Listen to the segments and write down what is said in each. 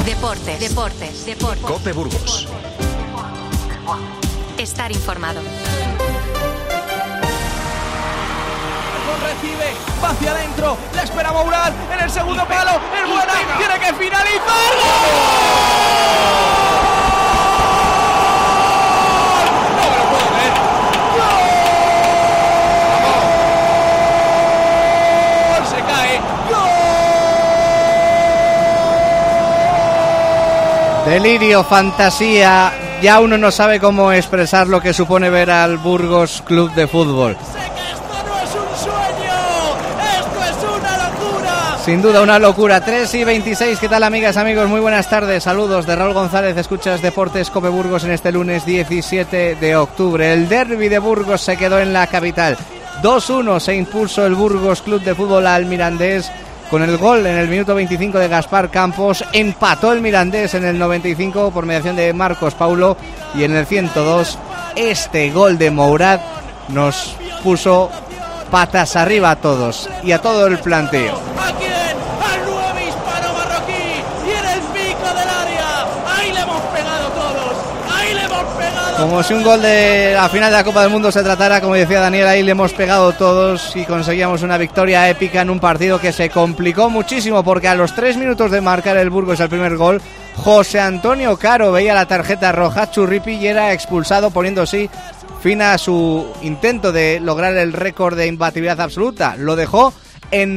Deportes. COPE Burgos. Estar informado. Recibe, va hacia adentro, la espera Mourad en el segundo palo, es buena, tiene que finalizar. ¡Gol! No me lo puedo creer. ¡Gol! Se cae. ¡Gol! Delirio, fantasía, ya uno no sabe cómo expresar lo que supone ver al Burgos Club de Fútbol. Sin duda una locura. 3:26, ¿qué tal amigas, amigos? Muy buenas tardes, saludos de Raúl González, escuchas Deportes COPE Burgos en este lunes 17 de octubre. El derbi de Burgos se quedó en la capital. 2-1 se impuso el Burgos Club de Fútbol al Mirandés con el gol en el minuto 25 de Gaspar Campos. Empató el Mirandés en el 95 por mediación de Marcos Paulo y en el 102 este gol de Mourad nos puso patas arriba a todos y a todo el planteo. ¿A quién? Al nuevo hispano marroquí y en el pico del área. Ahí le hemos pegado todos. Ahí le hemos pegado. Como si un gol de la final de la Copa del Mundo se tratara, como decía Daniel, ahí le hemos pegado todos y conseguíamos una victoria épica en un partido que se complicó muchísimo porque a los 3 minutos de marcar el Burgos el primer gol, José Antonio Caro veía la tarjeta roja, Churripi, y era expulsado, poniendo así fin a su intento de lograr el récord de imbatibilidad absoluta. Lo dejó en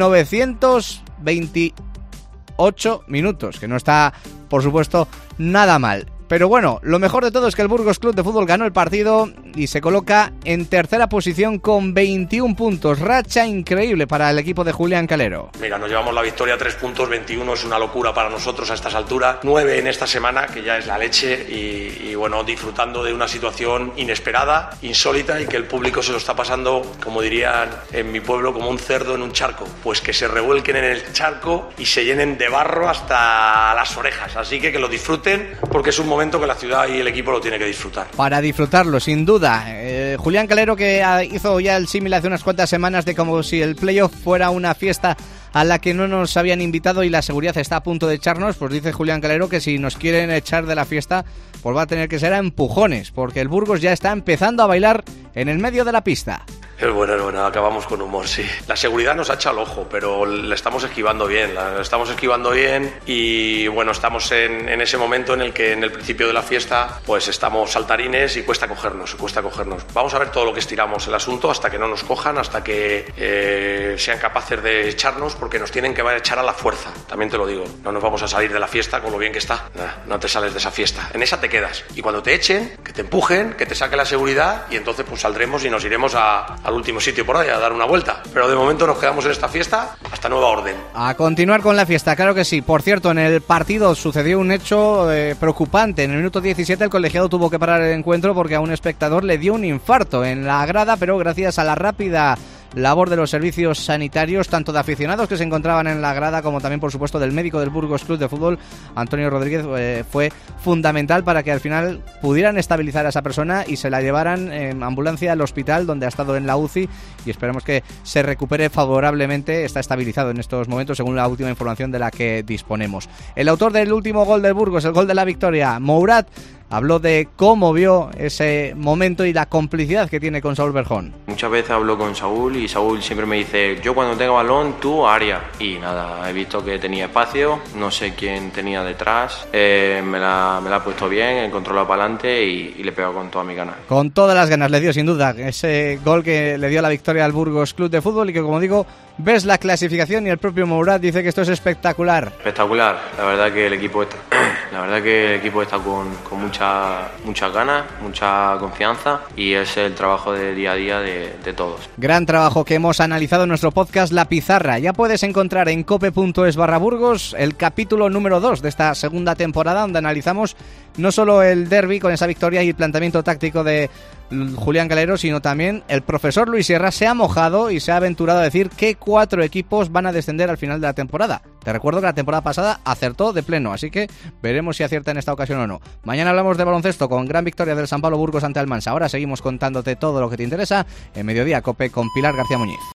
928 minutos, que no está, por supuesto, nada mal. Pero bueno, lo mejor de todo es que el Burgos Club de Fútbol ganó el partido y se coloca en tercera posición con 21 puntos. Racha increíble para el equipo de Julián Calero. Mira, nos llevamos la victoria, 3 puntos, 21 es una locura para nosotros a estas alturas. 9 en esta semana, que ya es la leche, y bueno, disfrutando de una situación inesperada, insólita, y que el público se lo está pasando, como dirían en mi pueblo, como un cerdo en un charco. Pues que se revuelquen en el charco y se llenen de barro hasta las orejas. Así que lo disfruten, porque es un momento que la ciudad y el equipo lo tiene que disfrutar. Para disfrutarlo, sin duda. Julián Calero, que hizo ya el símil hace unas cuantas semanas de como si el playoff fuera una fiesta a la que no nos habían invitado y la seguridad está a punto de echarnos, pues dice Julián Calero que si nos quieren echar de la fiesta, pues va a tener que ser a empujones, porque el Burgos ya está empezando a bailar en el medio de la pista. Es bueno, acabamos con humor, sí. La seguridad nos ha echado el ojo, pero le estamos esquivando bien, y bueno, estamos en ese momento en el que en el principio de la fiesta pues estamos saltarines y cuesta cogernos. Vamos a ver todo lo que estiramos el asunto hasta que no nos cojan, hasta que sean capaces de echarnos, porque nos tienen que echar a la fuerza, también te lo digo. No nos vamos a salir de la fiesta con lo bien que está, no te sales de esa fiesta, en esa te quedas, y cuando te echen, que te empujen, que te saque la seguridad, y entonces pues saldremos y nos iremos al último sitio por ahí a dar una vuelta, pero de momento nos quedamos en esta fiesta hasta nueva orden. A continuar con la fiesta, claro que sí. Por cierto, en el partido sucedió un hecho preocupante. En el minuto 17 el colegiado tuvo que parar el encuentro porque a un espectador le dio un infarto en la grada, pero gracias a la rápida labor de los servicios sanitarios, tanto de aficionados que se encontraban en la grada como también, por supuesto, del médico del Burgos Club de Fútbol, Antonio Rodríguez, fue fundamental para que al final pudieran estabilizar a esa persona y se la llevaran en ambulancia al hospital, donde ha estado en la UCI, y esperemos que se recupere favorablemente. Está estabilizado en estos momentos, según la última información de la que disponemos. El autor del último gol del Burgos, el gol de la victoria, Mourad, habló de cómo vio ese momento y la complicidad que tiene con Saúl Berjón. Muchas veces hablo con Saúl y Saúl siempre me dice: yo cuando tenga balón, tú área. Y nada, he visto que tenía espacio, no sé quién tenía detrás, me la ha puesto bien, he controlado para adelante y le he pegado con todas mis ganas. Con todas las ganas le dio, sin duda, ese gol que le dio la victoria al Burgos Club de Fútbol, y que, como digo, ves la clasificación y el propio Mourad dice que esto es espectacular. Espectacular, la verdad que el equipo está con muchas ganas, mucha confianza, y es el trabajo de día a día de todos. Gran trabajo que hemos analizado en nuestro podcast La Pizarra. Ya puedes encontrar en cope.es/Burgos el capítulo número 2 de esta segunda temporada, donde analizamos no solo el derbi con esa victoria y el planteamiento táctico de Julián Calero, sino también el profesor Luis Sierra se ha mojado y se ha aventurado a decir que 4 equipos van a descender al final de la temporada. Te recuerdo que la temporada pasada acertó de pleno, así que veremos si acierta en esta ocasión o no. Mañana hablamos de baloncesto con gran victoria del San Pablo Burgos ante Almansa. Ahora seguimos contándote todo lo que te interesa en Mediodía Cope con Pilar García Muñiz.